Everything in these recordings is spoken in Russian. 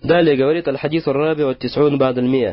Далее говорит аль-хадис ар-раби ва ат-тис'ун ба'д аль-миа,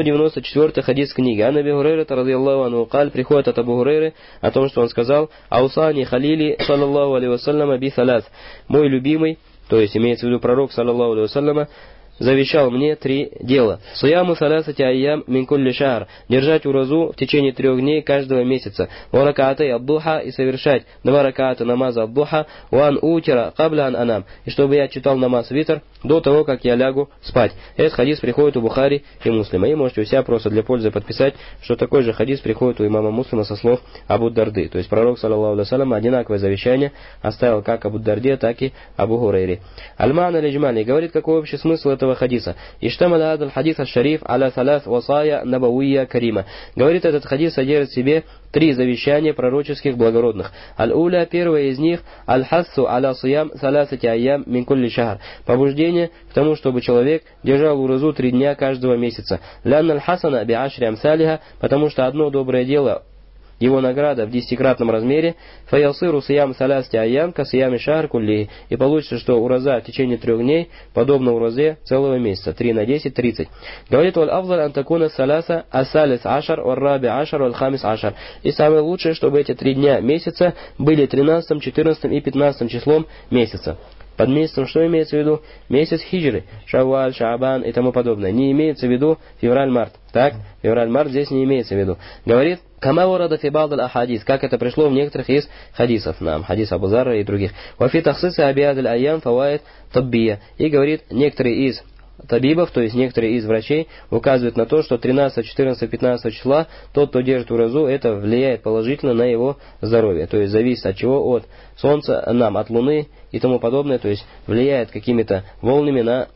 194-й хадис книги. Ан Аби Хурайра радийаллаху анху قال, приходит от Абу Хурайры о том, что он сказал: «Аусани халили саллаллаху алейхи вассаляма би салас». Мой любимый, то есть имеется в виду пророк саллаллаху алейхи вассаляма, завещал мне 3 дела. Суяму саласати айям мин кулли шахр, держать уразу в течение 3 дней каждого месяца. Ва ракаатай ад-духа, и совершать 2 ракаата намаза ад-духа. Ва ан утира кабля ан анам, и чтобы я читал намаз витр до того, как я лягу спать. Этот хадис приходит у Бухари и Муслима. И можете у себя просто для пользы подписать, что такой же хадис приходит у имама Муслима со слов Абу Дарды. То есть пророк саллаллаху алейхи вассалям одинаковое завещание оставил как Абу Дарде, так и Абу Хурайре. Аль-Ма'на аль-Иджмали говорит, какой общий смысл этого хадиса. Иштамаля адаль хадис аш-шариф аля салас васая набавуия карима. Говорит, этот хадис содержит в себе 3 завещания пророческих благородных. Аль-уля, первое из них, аль-хассу аля суям саласати айям мин кулли шахр. Побуждение к тому, чтобы человек держал уразу 3 дня каждого месяца. Лянна аль-хасана би ашри амсалиха, потому что одно доброе дело, его награда в 10-кратном размере, фаясыру сиям салясти айям ка сиями шахр кулли, и получится, что ураза в течение 3 дней подобно уразе целого месяца. 3 на 10 – 30. Говорит: валь афзаль антакуна саляса асалис ашар валь раби ашар валь хамис ашар. И самое лучшее, чтобы эти 3 дня месяца были 13, 14 и 15 числом месяца. Под месяцем что имеется в виду? Месяц хиджры, шавваль, шаабан и тому подобное. Не имеется в виду февраль-март. Так, февраль-март здесь не имеется в виду. Говорит: кама варада фи ба'д аль-ахадис, как это пришло в некоторых из хадисов, хадис Абу Зарра и других. Ва фи тахсис абиад аль-айям фаваид таббия. И говорит, некоторые из табибов, то есть некоторые из врачей, указывают на то, что 13, 14, 15 числа тот, кто держит уразу, это влияет положительно на его здоровье. То есть зависит от чего? От солнца, от луны и тому подобное. То есть влияет какими-то волнами на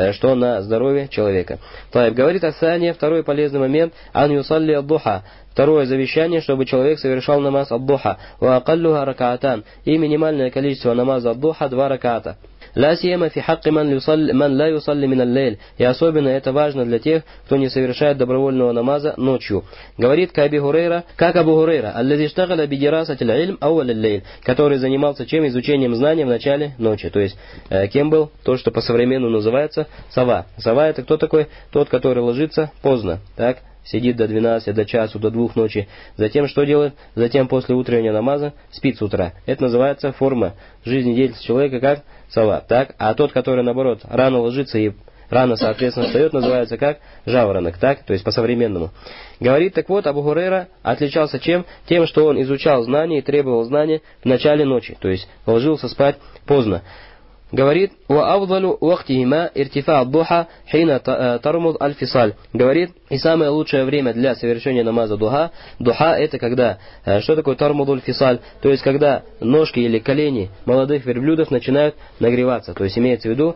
здоровье человека. Таиб говорит Асания, второй полезный момент, ан юсалли ад-духа. Второе завещание, чтобы человек совершал намаз ад-духа. Ва акаллуха ракаатан. И минимальное количество намаза ад-духа 2 ракаата. Ла сияма фи хакки ман ла юсалли мин аль-лейль. И особенно это важно для тех, кто не совершает добровольного намаза ночью. Говорит как Абу Хурайра, аллази штагаля би дирасати аль-илм ауаль аль-лейль, который занимался чем? Изучением знаний в начале ночи. То есть, кем был? То, что по-современному называется сова. Сова это кто такой? Тот, который ложится поздно. Так? Сидит до 12, до часу, до 2 ночи. Затем что делает? Затем после утреннего намаза спит с утра. Это называется форма жизнедеятельности человека как сова. Так? А тот, который наоборот рано ложится и рано, соответственно, встает, называется как жаворонок. Так? То есть по-современному. Говорит, так вот, Абу Хурайра отличался чем? Тем, что он изучал знания и требовал знания в начале ночи. То есть ложился спать поздно. Говорит, وَأَفْضَلُ وَقْتِهِمَا إِرْتِفَاءُ الضُّحَى حِينَ تَرْمُضْ الْفِصَالِ. Говорит, и самое лучшее время для совершения намаза духа это когда, что такое тармуд аль-фисаль? То есть, когда ножки или колени молодых верблюдов начинают нагреваться. То есть, имеется в виду,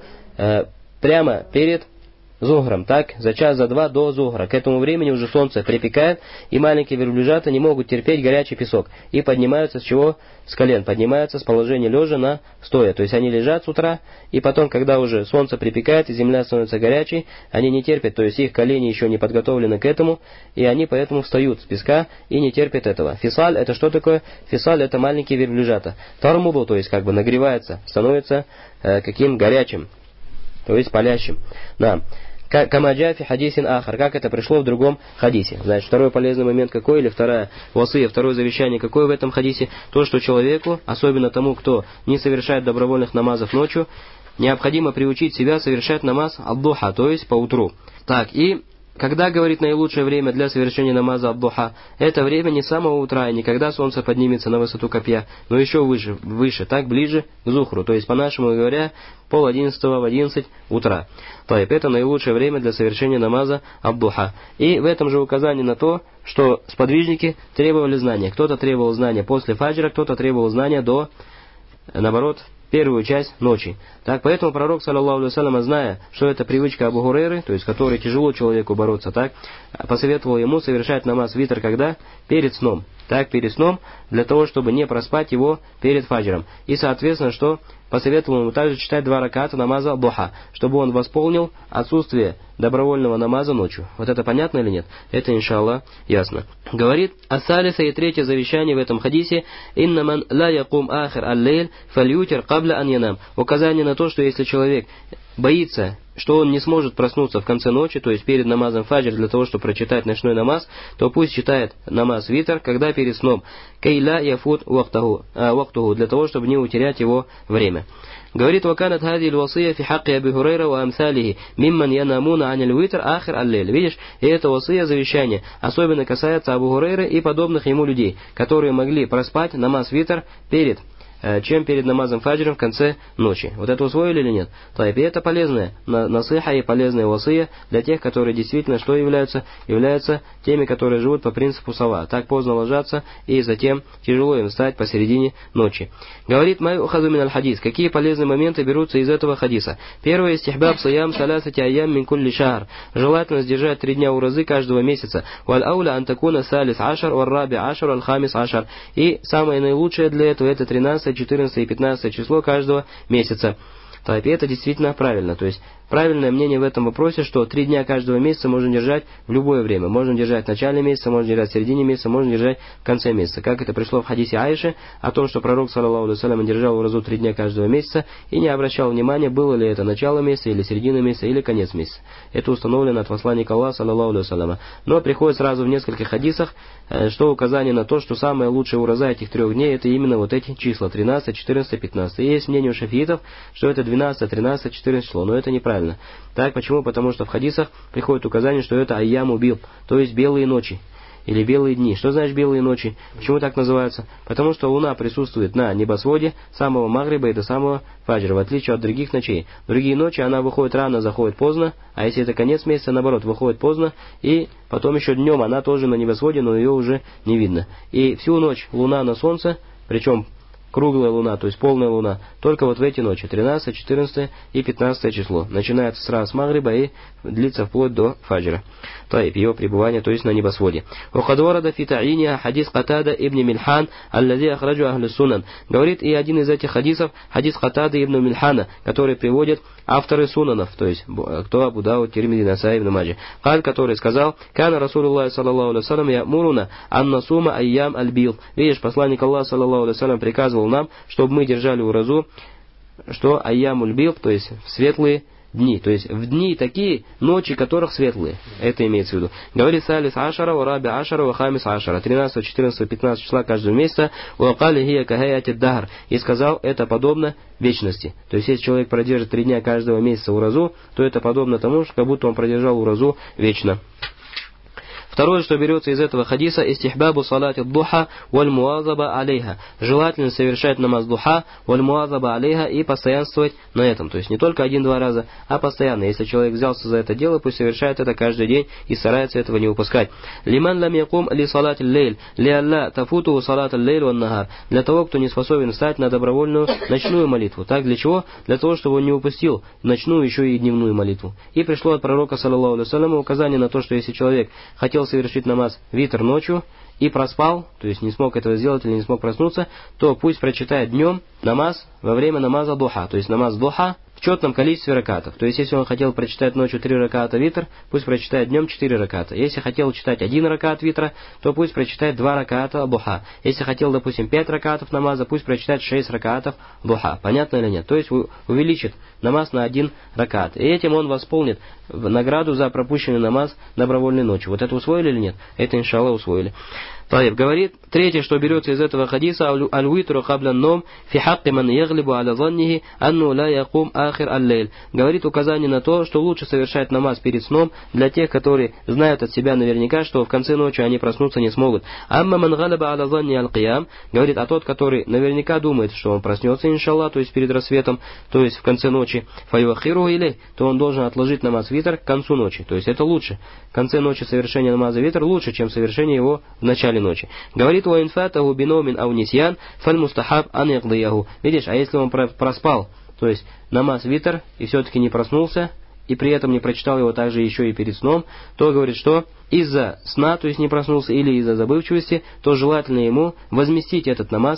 прямо перед зухром, так, за час, за 2 до зухра. К этому времени уже солнце припекает, и маленькие верблюжата не могут терпеть горячий песок. И поднимаются с чего? С колен. Поднимаются с положения лежа на стоя. То есть они лежат с утра, и потом, когда уже солнце припекает, и земля становится горячей, они не терпят, то есть их колени еще не подготовлены к этому, и они поэтому встают с песка и не терпят этого. Фисаль это что такое? Фисаль это маленькие верблюжата. Тармуду, то есть как бы нагревается, становится каким горячим, то есть палящим. Да. Камаджа фи хадисин ахар, как это пришло в другом хадисе. Значит, второй полезный момент какой, или второе завещание какое в этом хадисе? То, что человеку, особенно тому, кто не совершает добровольных намазов ночью, необходимо приучить себя совершать намаз ад-духа, то есть по утру. Так, и когда, говорит, наилучшее время для совершения намаза ад-духа, это время не с самого утра, и не когда солнце поднимется на высоту копья, но еще выше, так ближе к зухру, то есть, по-нашему говоря, 10:30 в 11 утра. То есть, это наилучшее время для совершения намаза ад-духа. И в этом же указании на то, что сподвижники требовали знания. Кто-то требовал знания после фаджра, кто-то требовал знания до, наоборот, первую часть ночи. Так, поэтому пророк, саллаллаху алейхи вассалям, зная, что это привычка Абу Хурайры, то есть, которой тяжело человеку бороться, так, посоветовал ему совершать намаз витр когда? Перед сном. Так, перед сном, для того, чтобы не проспать его перед фаджром. И, соответственно, что посоветовал ему также читать 2 раката намаза духа, чтобы он восполнил отсутствие добровольного намаза ночью. Вот это понятно или нет? Это, иншаллах, ясно. Говорит ас-салиса, и 3 завещание в этом хадисе: «Инна ман ла якум ахир аль-лейль фальютир кабля ан янам». Указание на то, что если человек боится, что он не сможет проснуться в конце ночи, то есть перед намазом фаджр, для того, чтобы прочитать ночной намаз, то пусть читает намаз витр, когда перед сном. Кейля яфут вахтуху, для того, чтобы не утерять его время. Говорит: «Ваканат хади аль-васия фи хакки Аби Хурайра ва амсалихи мимман янамуна ан аль-витр ахир аль-лейль». Видишь, и это васия, завещание, особенно касается Абу Хурайры и подобных ему людей, которые могли проспать намаз витр чем перед намазом фаджром в конце ночи. Вот это усвоили или нет? И это полезная насыха и полезная васия для тех, которые действительно что являются теми, которые живут по принципу сава. Так поздно ложатся и затем тяжело им встать посередине ночи. Говорит: «Май ухазу мин аль-хадис». Какие полезные моменты берутся из этого хадиса? Первое: истихбаб саям саласати айям мин кулли шахр. Желательно сдержать 3 дня уразы каждого месяца. Валь ауля антакуна салис ашар, валь раби ашар, валь хамис ашар. И самое наилучшее для этого это 13, 14 и 15 число каждого месяца. И это действительно правильно. То есть правильное мнение в этом вопросе, что 3 дня каждого месяца можно держать в любое время. Можно держать в начале месяца, можно держать в середине месяца, можно держать в конце месяца. Как это пришло в хадисе Аиши о том, что пророк, саллаллаху алейхи ва саллям, держал уразу 3 дня каждого месяца и не обращал внимания, было ли это начало месяца, или середина месяца, или конец месяца. Это установлено от посланника Аллаха, саллаллаху алейхи ва саллям. Но приходит сразу в нескольких хадисах, что указание на то, что самая лучшая ураза этих 3 дней, это именно вот эти числа: 13, 14, 15. И есть мнение у шафиитов, что это 12, 13, 14 число, но это неправильно. Так, почему? Потому что в хадисах приходит указание, что это айяму бил, то есть белые ночи, или белые дни. Что значит белые ночи? Почему так называются? Потому что луна присутствует на небосводе с самого магриба и до самого фаджра, в отличие от других ночей. В другие ночи она выходит рано, заходит поздно, а если это конец месяца, наоборот, выходит поздно, и потом еще днем она тоже на небосводе, но ее уже не видно. И всю ночь луна на солнце, причем круглая луна, то есть полная луна, только вот в эти ночи, 13, 14 и 15 число. Начинается сразу с магриба и длится вплоть до фаджра. Его пребывание, то есть на небосводе. Хадис Катада ибн Мильхан, аллази ахраджу ахлю сунан. Говорит и один из этих хадисов, хадис Катады ибн Мильхана, который приводит авторы сунанов, то есть кто Абу Дауд, Тирмизи, Насаи, ибн Маджи. Который сказал: «Кана Расулуллах саллаллаху алейхи ва саллям ямуруна аннасума айям аль-бил». Видишь, посланник Аллаха саллаллаху алейхи ва саллям приказывал нам, чтобы мы держали уразу, что айямуль бил, то есть в светлые дни, то есть в дни такие, ночи которых светлые. Это имеется в виду. Говорит: салис ашара, ва раби ашара, ва хамис ашара. 13, 14, 15 числа каждого месяца. Ва кали хия кахаяти дахр. И сказал: это подобно вечности. То есть если человек продержит 3 дня каждого месяца уразу, то это подобно тому, что как будто он продержал уразу вечно. Второе, что берется из этого хадиса: истихбабу салати духа валь муазаба алейха. Желательно совершать намаз духа, валь муазаба алейха, и постоянствовать на этом. То есть не только 1-2 раза, а постоянно. Если человек взялся за это дело, пусть совершает это каждый день и старается этого не упускать. Лиман лам якум ли салати лейль, ли алла тафуту салат лейль ван нахар. Для того, кто не способен встать на добровольную ночную молитву. Так для чего? Для того, чтобы он не упустил ночную еще и дневную молитву. И пришло от пророка, саллаллаху алейхи ва саллям, указание на то, что если человек хотел совершить намаз витр ночью и проспал, то есть не смог этого сделать или не смог проснуться, то пусть прочитает днем намаз во время намаза духа, то есть намаз духа в четном количестве ракатов. То есть если он хотел прочитать ночью 3 раката витр, пусть прочитает днем 4 раката. Если хотел читать 1 ракат витра, то пусть прочитает 2 раката духа. Если хотел, допустим, 5 ракатов намаза, пусть прочитает 6 ракатов духа. Понятно или нет? То есть увеличит намаз на 1 ракат. И этим он восполнит награду за пропущенный намаз добровольной ночью. Вот это усвоили или нет? Это, иншаллах, усвоили. Говорит, третье, что берется из этого хадиса: аль-витру кабля ном фи хакки ман яглибу аля заннихи анну ла якум ахир аль-лейль. Говорит указание на то, что лучше совершать намаз перед сном для тех, которые знают от себя наверняка, что в конце ночи они проснуться не смогут. Амма ман галаба аля занни аль-киям. Говорит, а тот, который наверняка думает, что он проснется, иншаллах, то есть перед рассветом, то есть в конце ночи, файвахиру или, то он должен отложить намаз витр к концу ночи. То есть это лучше. В конце ночи совершение намаза витр лучше, чем совершение его в начале ночи. Говорит: «Ва инфатаху биномин ау нисьян, фаль мустахаб ан якдияху». Видишь, а если он проспал, то есть намаз витр, и все-таки не проснулся, и при этом не прочитал его также еще и перед сном, то говорит, что из-за сна, то есть не проснулся, или из-за забывчивости, то желательно ему возместить этот намаз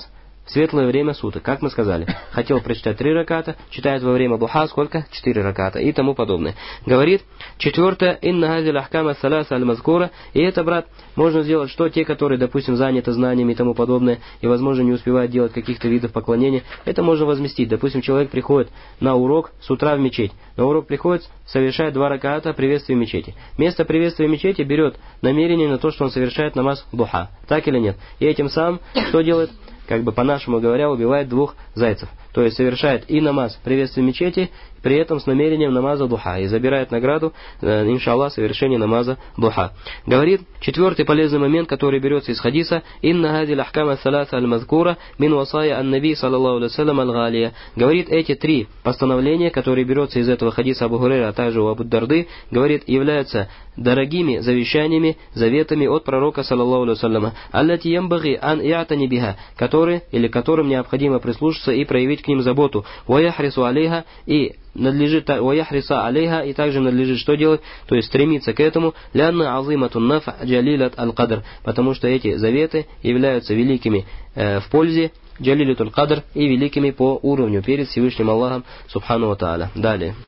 в светлое время суток, как мы сказали. Хотел прочитать 3 раката, читает во время духа сколько? 4 раката и тому подобное. Говорит, 4. «Инна газиль ахкама саласа аль-мазкура». И это, брат, можно сделать, что те, которые, допустим, заняты знаниями и тому подобное, и, возможно, не успевают делать каких-то видов поклонения, это можно возместить. Допустим, человек приходит на урок с утра в мечеть. На урок приходит, совершает 2 раката приветствия мечети. Вместо приветствия мечети берет намерение на то, что он совершает намаз духа. Так или нет? И этим самым, что делает? Как бы по-нашему говоря, убивает 2 зайцев. То есть совершает и намаз приветствия мечети, при этом с намерением намаза духа. И забирает награду, иншаллах, совершения намаза духа. Говорит, 4-й полезный момент, который берется из хадиса, «Инна газиль ахкама саласа аль-мазкура мин васая ан-наби саллаллаху алейхи вассалям аль-галия». Говорит, эти 3 постановления, которые берутся из этого хадиса Абу Хурейра, а также у Абу Дарды, говорит, являются дорогими завещаниями, заветами от пророка саллаллаху алейхи вассаляма, «Аллати ямбаги ан иатани биха», которым необходимо прислушаться и проявить к ним заботу, «Ваяхрису алейха», и надлежит «Ваяхриса алейха», и также надлежит что делать? То есть стремиться к этому, «Лянна азиматун наф джалилат аль-кадр», потому что эти заветы являются великими в пользе, джалилат аль-кадр, и великими по уровню перед Всевышним Аллахом субхану ва тааля. Далее.